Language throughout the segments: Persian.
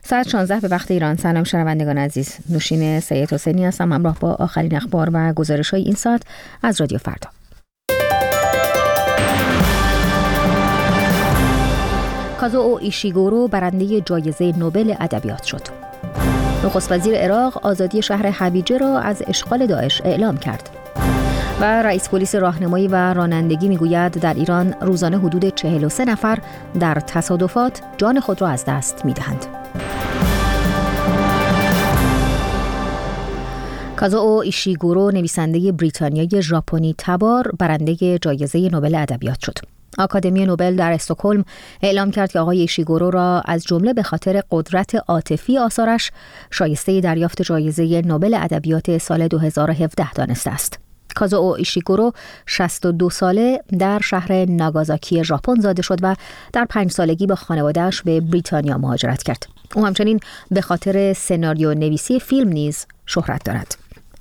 ساعت 16 به وقت ایران. سلام شنوندگان عزیز، نوشین سید حسینی هستم، همراه با آخرین اخبار و گزارش‌های این ساعت از رادیو فردا. کازوئو ایشیگورو برنده جایزه نوبل ادبیات شد. نخست وزیر عراق آزادی شهر حویجه را از اشغال داعش اعلام کرد. و رئیس پلیس راهنمایی و رانندگی میگوید در ایران روزانه حدود 43 نفر در تصادفات جان خود را از دست میدهند. کازوئو ایشیگورو نویسنده بریتانیایی ژاپنی تبار برنده جایزه نوبل ادبیات شد. آکادمی نوبل در استکهلم اعلام کرد که آقای ایشیگورو را از جمله به خاطر قدرت عاطفی آثارش شایسته دریافت جایزه نوبل ادبیات سال 2017 دانسته است. کازوئو ایشیگورو 62 ساله در شهر ناگازاکی ژاپن زاده شد و در 5 سالگی با خانواده‌اش به بریتانیا مهاجرت کرد. او همچنین به خاطر سناریو نویسی فیلم نیز شهرت دارد.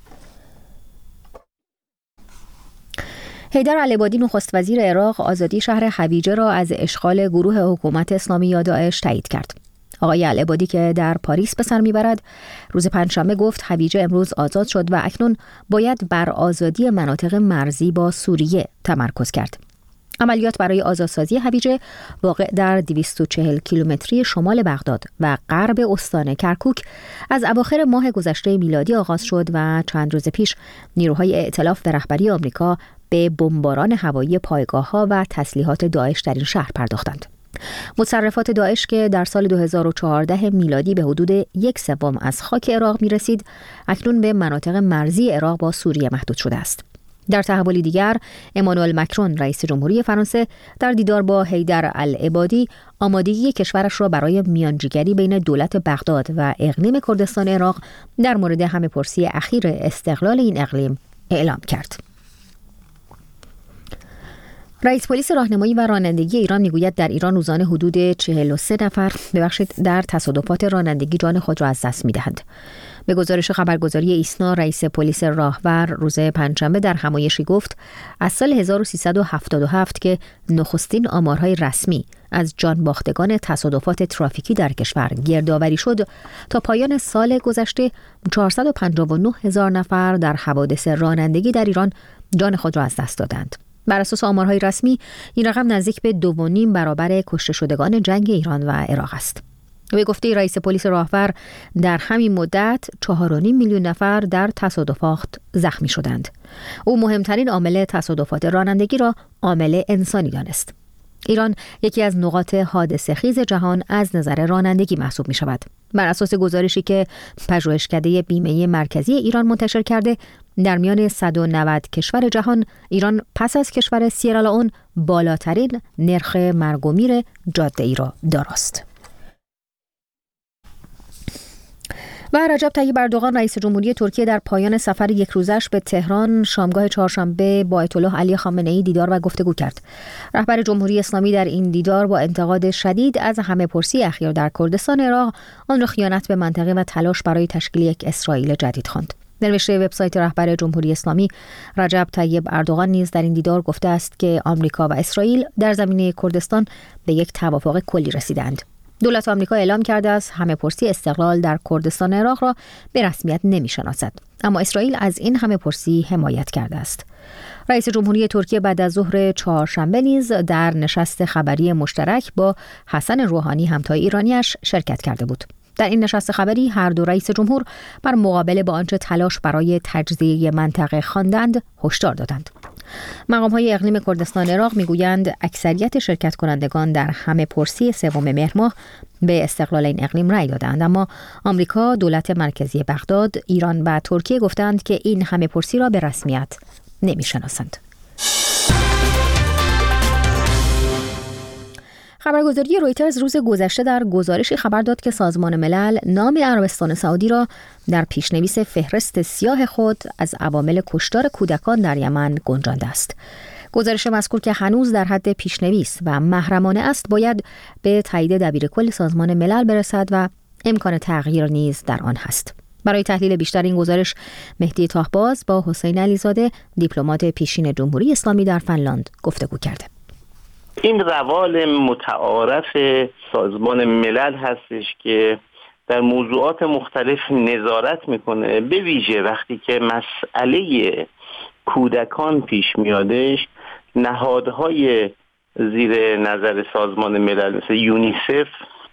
حیدر العبادی نخست وزیر عراق آزادی شهر حویجه را از اشغال گروه حکومت اسلامی یا داعش تایید کرد. آقای العبادی که در پاریس به سر میبرد روز پنجشنبه گفت حویجه امروز آزاد شد و اکنون باید بر آزادی مناطق مرزی با سوریه تمرکز کرد. عملیات برای آزادسازی حویجه واقع در 240 کیلومتری شمال بغداد و غرب استان کرکوک از اواخر ماه گذشته میلادی آغاز شد و چند روز پیش نیروهای ائتلاف به رهبری آمریکا به بمباران هوایی پایگاه‌ها و تسلیحات داعش در این شهر پرداختند. متصرفات داعش که در سال 2014 میلادی به حدود 1/3 از خاک عراق می رسید، اکنون به مناطق مرزی عراق با سوریه محدود شده است. در تحولی دیگر، امانوئل مکرون رئیس جمهوری فرانسه در دیدار با حیدر العبادی آمادگی کشورش را برای میانجیگری بین دولت بغداد و اقلیم کردستان عراق در مورد همه‌پرسی اخیر استقلال این اقلیم اعلام کرد. رئیس پلیس راهنمایی و رانندگی ایران میگوید در ایران روزانه حدود 43 نفر در تصادفات رانندگی جان خود را از دست می‌دهند. به گزارش خبرگزاری ایسنا، رئیس پلیس راهور روز پنجشنبه در همایشی گفت از سال 1377 که نخستین آمارهای رسمی از جان باختگان تصادفات ترافیکی در کشور گردآوری شد، تا پایان سال گذشته 459,000 نفر در حوادث رانندگی در ایران جان خود را از دست دادند. بر اساس آمارهای رسمی این رقم نزدیک به 2.5 برابر کشته شدگان جنگ ایران و عراق است. به گفته رئیس پلیس راهور در همین مدت 4.5 میلیون نفر در تصادفات زخمی شدند. او مهمترین عامل تصادفات رانندگی را عامل انسانی دانست. ایران یکی از نقاط حادثه‌خیز جهان از نظر رانندگی محسوب می شود. بر اساس گزارشی که پژوهشکده بیمه مرکزی ایران منتشر کرده، در میان 190 کشور جهان ایران پس از کشور سیرالئون بالاترین نرخ مرگ و میر جاده‌ای را داراست. و رجب طیب اردوغان رئیس جمهوری ترکیه در پایان سفر یک روزش به تهران شامگاه چهارشنبه با آیت الله علی خامنه‌ای دیدار و گفتگو کرد. رهبر جمهوری اسلامی در این دیدار با انتقاد شدید از همه‌پرسی اخیر در کردستان عراق آن را خیانت به منطقه و تلاش برای تشکیل یک اسرائیل جدید خواند. در نوشته وبسایت رهبر جمهوری اسلامی، رجب طیب اردوغان نیز در این دیدار گفته است که آمریکا و اسرائیل در زمینه کردستان به یک توافق کلی رسیدند. دولت آمریکا اعلام کرده است همه‌پرسی استقلال در کردستان عراق را به رسمیت نمی‌شناسد، اما اسرائیل از این همه‌پرسی حمایت کرده است. رئیس جمهوری ترکیه بعد از ظهر چهارشنبه نیز در نشست خبری مشترک با حسن روحانی همتای ایرانیش شرکت کرده بود. در این نشست خبری هر دو رئیس جمهور بر مقابله با آنچه تلاش برای تجزیه منطقه خواندند هشدار دادند. مقام‌های اقلیم کردستان عراق میگویند اکثریت شرکت کنندگان در همه‌پرسی 3 مهر ماه به استقلال این اقلیم رأی دادند، اما آمریکا، دولت مرکزی بغداد، ایران و ترکیه گفتند که این همه‌پرسی را به رسمیت نمی‌شناسند. خبرگزاری رویترز روز گذشته در گزارشی خبر داد که سازمان ملل نام عربستان سعودی را در پیشنویس فهرست سیاه خود از عوامل کشتار کودکان در یمن گنجانده است. گزارش مذکور که هنوز در حد پیشنویس و محرمانه است، باید به تایید دبیرکل سازمان ملل برسد و امکان تغییر نیز در آن هست. برای تحلیل بیشتر این گزارش، مهدی تاهباز با حسین علیزاده، دیپلمات پیشین جمهوری اسلامی در فنلاند، گفتگو کرده. این روال متعارف سازمان ملل هستش که در موضوعات مختلف نظارت میکنه، به ویژه وقتی که مسئله کودکان پیش میادش نهادهای زیر نظر سازمان ملل مثل یونیسف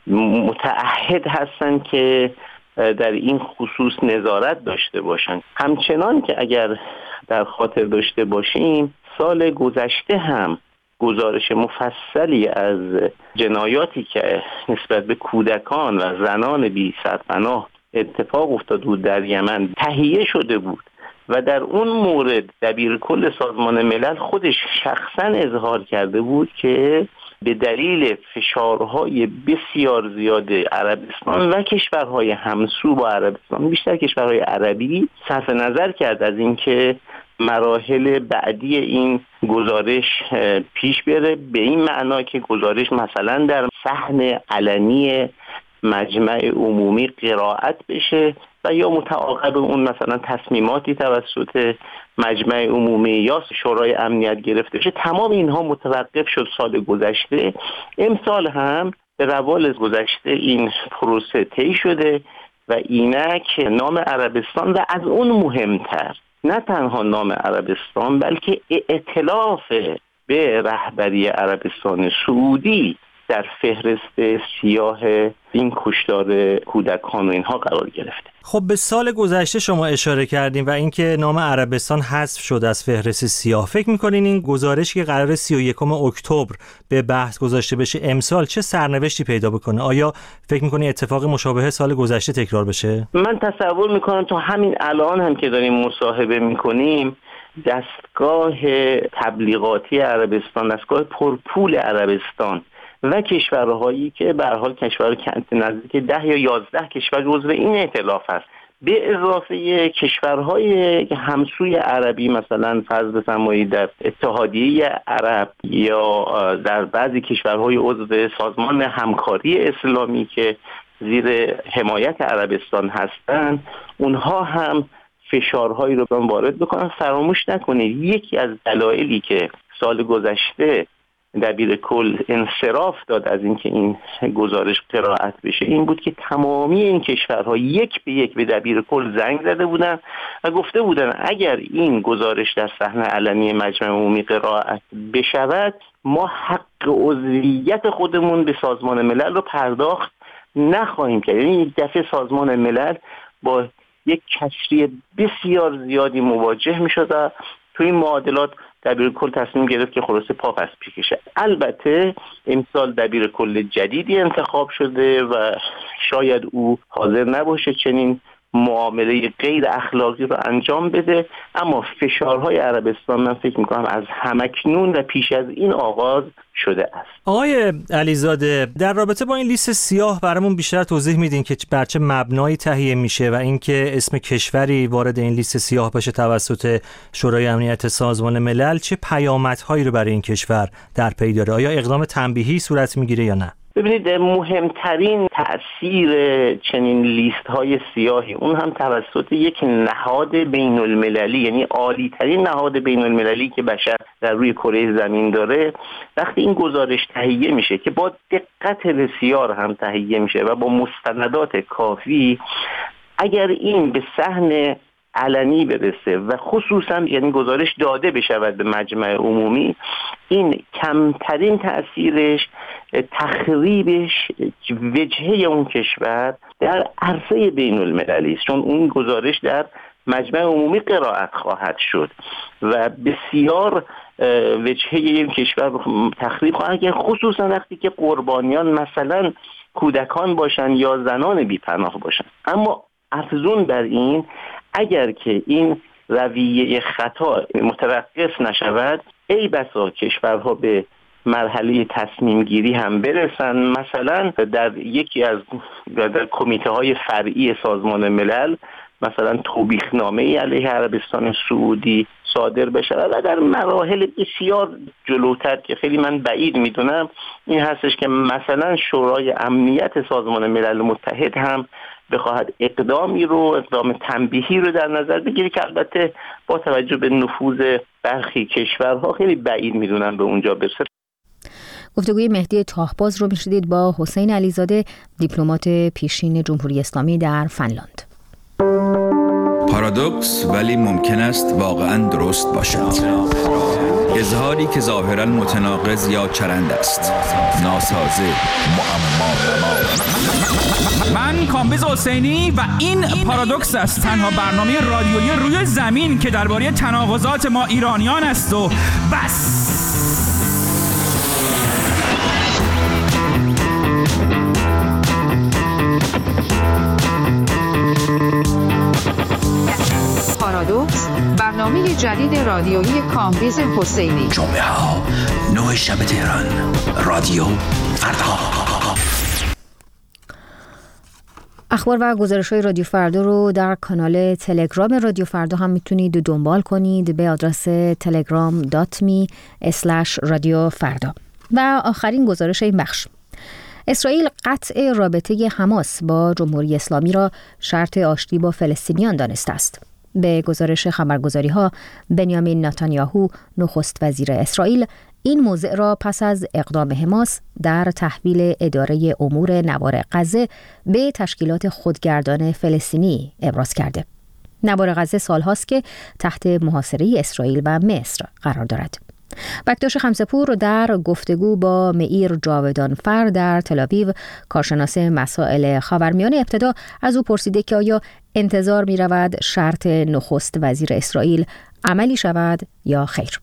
متعهد هستن که در این خصوص نظارت داشته باشن. همچنان که اگر در خاطر داشته باشیم سال گذشته هم گزارش مفصلی از جنایاتی که نسبت به کودکان و زنان بی سرپناه اتفاق افتاد بود در یمن تهیه شده بود و در اون مورد دبیرکل سازمان ملل خودش شخصا اظهار کرده بود که به دلیل فشارهای بسیار زیاد عربستان و کشورهای همسو با عربستان، بیشتر کشورهای عربی، صرف نظر کرد از اینکه مراحل بعدی این گزارش پیش بره، به این معنا که گزارش مثلا در صحن علنی مجمع عمومی قرائت بشه و یا متعاقب اون مثلا تصمیماتی توسط مجمع عمومی یا شورای امنیت گرفته بشه. تمام اینها متوقف شد سال گذشته. امسال هم به روال گذشته این پروسه طی شده و اینک نام عربستان و از اون مهمتر نه تنها نام عربستان بلکه ائتلاف به رهبری عربستان سعودی در فهرست سیاه این کشتار کودکان و اینها قرار گرفته. خب به سال گذشته شما اشاره کردیم و اینکه نام عربستان حذف شد از فهرست سیاه. فکر می‌کنین این گزارشی که قرار 31 اکتبر به بحث گذاشته بشه امسال چه سرنوشتی پیدا بکنه؟ آیا فکر می‌کنی اتفاق مشابه سال گذشته تکرار بشه؟ من تصور می‌کنم تا همین الان هم که داریم مصاحبه می‌کنیم دستگاه تبلیغاتی عربستان، دستگاه پرپول عربستان و کشورهایی که به هر حال کشور نزدیک 10 یا 11 کشور جزو این ائتلاف است، به اضافه کشورهای همسوی عربی، مثلا فرض بفرمایید در اتحادیه عرب یا در بعضی کشورهای عضو سازمان همکاری اسلامی که زیر حمایت عربستان هستند، اونها هم فشارهایی رو وارد بکنن. فراموش نکنید یکی از دلایلی که سال گذشته دبیرکل انصراف داد از اینکه این گزارش قرائت بشه این بود که تمامی این کشورها یک به یک به دبیرکل زنگ زده بودن و گفته بودن اگر این گزارش در صحن علنی مجمع عمومی قرائت بشود ما حق عضویت خودمون به سازمان ملل رو پرداخت نخواهیم کرد. یعنی یک دفعه سازمان ملل با یک کسری بسیار زیادی مواجه می شد و توی این معادلات دبیرکل تصمیم گرفت که خلاصه پا پس پیکشه. البته امسال دبیرکل جدیدی انتخاب شده و شاید او حاضر نباشه چنین معامله غیر اخلاقی رو انجام بده، اما فشارهای عربستان من فکر میکنم از همکنون و پیش از این آغاز شده است. آقای علیزاده، در رابطه با این لیست سیاه برامون بیشتر توضیح میدین که بر چه مبنایی تهیه میشه و اینکه اسم کشوری وارد این لیست سیاه بشه توسط شورای امنیت سازمان ملل چه پیامدهایی رو برای این کشور در پی داره؟ آیا اقدام تنبیهی صورت میگیره یا نه؟ ببینید مهمترین تأثیر چنین لیست های سیاهی اون هم توسط یک نهاد بین المللی، یعنی عالی ترین نهاد بین المللی که بشر در روی کره زمین داره، وقتی این گزارش تهیه میشه که با دقت بسیار هم تهیه میشه و با مستندات کافی، اگر این به صحن علنی برسه و خصوصا یعنی گزارش داده بشود به مجمع عمومی، این کمترین تأثیرش تخریبش وجهه اون کشور در عرصه بین المللی است، چون اون گزارش در مجمع عمومی قرائت خواهد شد و بسیار وجهه این کشور تخریب خواهد کرد، خصوصا وقتی که قربانیان مثلا کودکان باشن یا زنان بی‌پناه باشن. اما افزون بر این، اگر که این رویه خطا متوقف نشود، ای بسا کشورها به مرحله تصمیم گیری هم برسن. مثلا در یکی از کمیته های فرعی سازمان ملل مثلا توبیخنامه علیه عربستان سعودی صادر بشه و در مراحل بسیار جلوتر که خیلی من بعید میدونم این هستش که مثلا شورای امنیت سازمان ملل متحد هم بخواهد اقدام تنبیهی رو در نظر بگیره که البته با توجه به نفوذ برخی کشورها خیلی بعید میدونم به اونجا برسه. گفتگوی مهدی تاهباز رو میشنیدید با حسین علیزاده، دیپلمات پیشین جمهوری اسلامی در فنلاند. پارادوکس ولی ممکن است واقعاً درست باشد. اظهاری که ظاهراً متناقض یا چرند است، ناسازه، معما. من کامبیز حسینی و این پارادوکس است، تنها برنامه رادیویی روی زمین که درباره تناقضات ما ایرانیان است و بس. پارادوکس، برنامه جدید رادیویی کامبیز حسینی. جمعه ها 9 شب تهران، رادیو فردا. اخبار و گزارش‌های رادیو فردا رو در کانال تلگرام رادیو فردا هم میتونید دنبال کنید به آدرس telegram.me/رادیو فردا. و آخرین گزارش این بخش: اسرائیل قطع رابطه حماس با جمهوری اسلامی را شرط آشتی با فلسطینیان دانسته است. به گزارش خبرگزاری‌ها، بنیامین نتانیاهو نخست وزیر اسرائیل این موضع را پس از اقدام حماس در تحویل اداره امور نوار غزه به تشکیلات خودگردان فلسطینی ابراز کرده. نوار غزه سالهاست که تحت محاصره اسرائیل و مصر قرار دارد. بکتاش خمسه‌پور در گفتگو با معیر جاودانفر در تل‌آویو، کارشناس مسائل خاورمیانه، ابتدا از او پرسیده که آیا انتظار می رود شرط نخست وزیر اسرائیل عملی شود یا خیر؟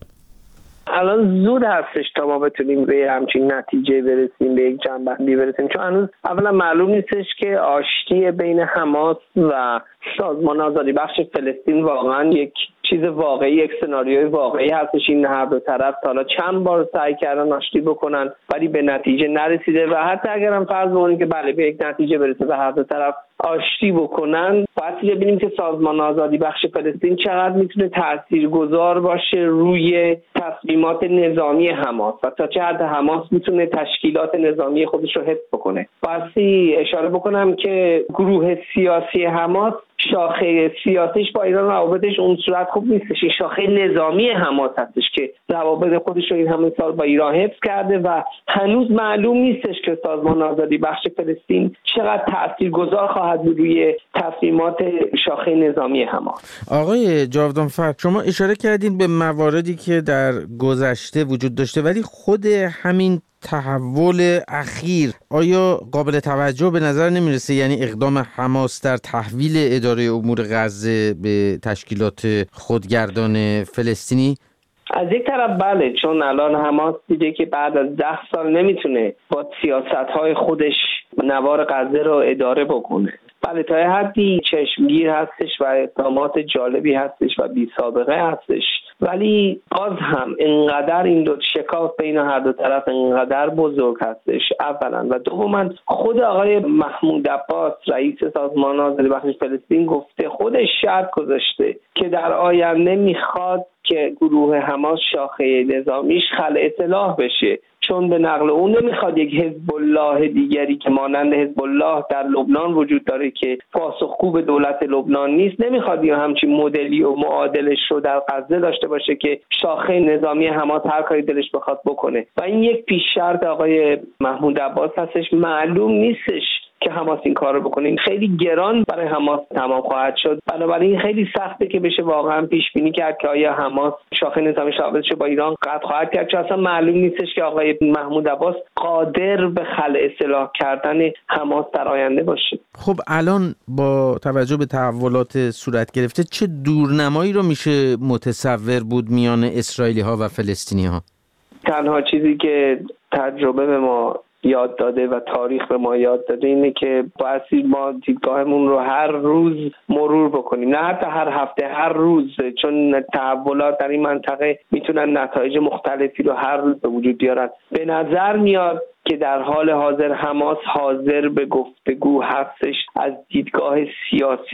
الان زود هستش تا ما بتونیم به همچین نتیجه برسیم، به یک جنبندی برسیم، چون هنوز اولا معلوم نیستش که آشتی بین حماس و سازمان آزادی بخش فلسطین واقعا یک چیز واقعی، یک سناریوی واقعی هستش. این هر دو طرف حالا چند بار سعی کردن آشتی بکنن ولی به نتیجه نرسیده و حتی اگر هم فرض بکنیم که بله به یک نتیجه برسه و هر دو طرف آشتی بکنن، باید ببینیم که سازمان آزادی بخش فلسطین چقدر میتونه تاثیرگذار باشه روی تصمیمات نظامی حماس و تا چه حد حماس میتونه تشکیلات نظامی خودش رو حفظ بکنه. باید اشاره بکنم که گروه سیاسی حماس شاخه سیاسیش با ایران روابطش اون صورت خوب نیستش. این شاخه نظامی حماس هستش که روابط خودش رو این همه سال با ایران حفظ کرده و هنوز معلوم نیستش که سازمان آزادی بخش فلسطین چقدر تاثیرگذار خواهد بود روی تصمیمات شاخه نظامی حماس. آقای جاودانفر، شما اشاره کردین به مواردی که در گذشته وجود داشته، ولی خود همین تحول اخیر آیا قابل توجه به نظر نمیرسه؟ یعنی اقدام حماس در تحویل اداره امور غزه به تشکیلات خودگردان فلسطینی؟ از یک طرف بله، چون الان حماس دیده که بعد از 10 سال نمیتونه با سیاست‌های خودش نوار غزه رو اداره بکنه. بله تا حدی چشمگیر هستش و اقدامات جالبی هستش و بی سابقه هستش، ولی باز هم انقدر این دو شکاف بین هر دو طرف انقدر بزرگ هستش اولا و دوما خود آقای محمود عباس رئیس سازمان آزادی بخش فلسطین گفته، خودش شرط گذاشته که در آینده میخواد که گروه حماس شاخه نظامیش خلع سلاح بشه، چون به نقل اون نمیخواد یک حزب الله دیگری که مانند حزب الله در لبنان وجود داره که پاسخگو به دولت لبنان نیست، نمیخواد یا همچین مدلی و معادلش رو در غزه داشته باشه که شاخه نظامی حماس هر کاری دلش بخواد بکنه و این یک پیش شرط آقای محمود عباس هستش. معلوم نیستش که حماس این کار رو بکنه. این خیلی گران برای حماس تمام خواهد شد، بنابراین خیلی سخته که بشه واقعا پیش بینی کرد که آیا حماس شاخه نظامی رابطش با ایران قطع خواهد کرد، چون اصلا معلوم نیستش که آقای محمود عباس قادر به خلع سلاح کردن حماس در آینده باشه. خب الان با توجه به تحولات صورت گرفته چه دورنمایی رو میشه متصور بود میان اسرائیلی ها و فلسطینی ها؟ تنها چیزی که تجربه به ما یاد داده و تاریخ به ما یاد داده اینه که باید ما دیدگاهمون رو هر روز مرور بکنیم، نه حتی هر هفته، هر روز، چون تحولات در این منطقه میتونن نتایج مختلفی رو هر روز به وجود بیارن. به نظر میاد که در حال حاضر حماس حاضر به گفتگو هستش از دیدگاه سیاسی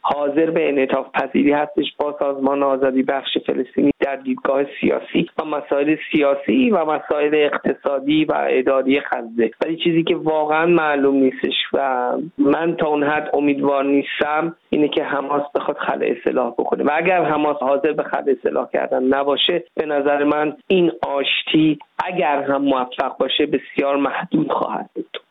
حاضر به انعطاف پذیری هستش با سازمان آزادی بخش فلسطینی در دیدگاه سیاسی و مسائل سیاسی و مسائل اقتصادی و اداری غزه. ولی چیزی که واقعا معلوم نیستش و من تا اون حد امیدوار نیستم اینه که حماس بخواد خلأ سلاح بکنه و اگر حماس حاضر به خلأ سلاح کردن نباشه، به نظر من این آشتی اگر هم موفق باشه بسیار محدود خواهد بود.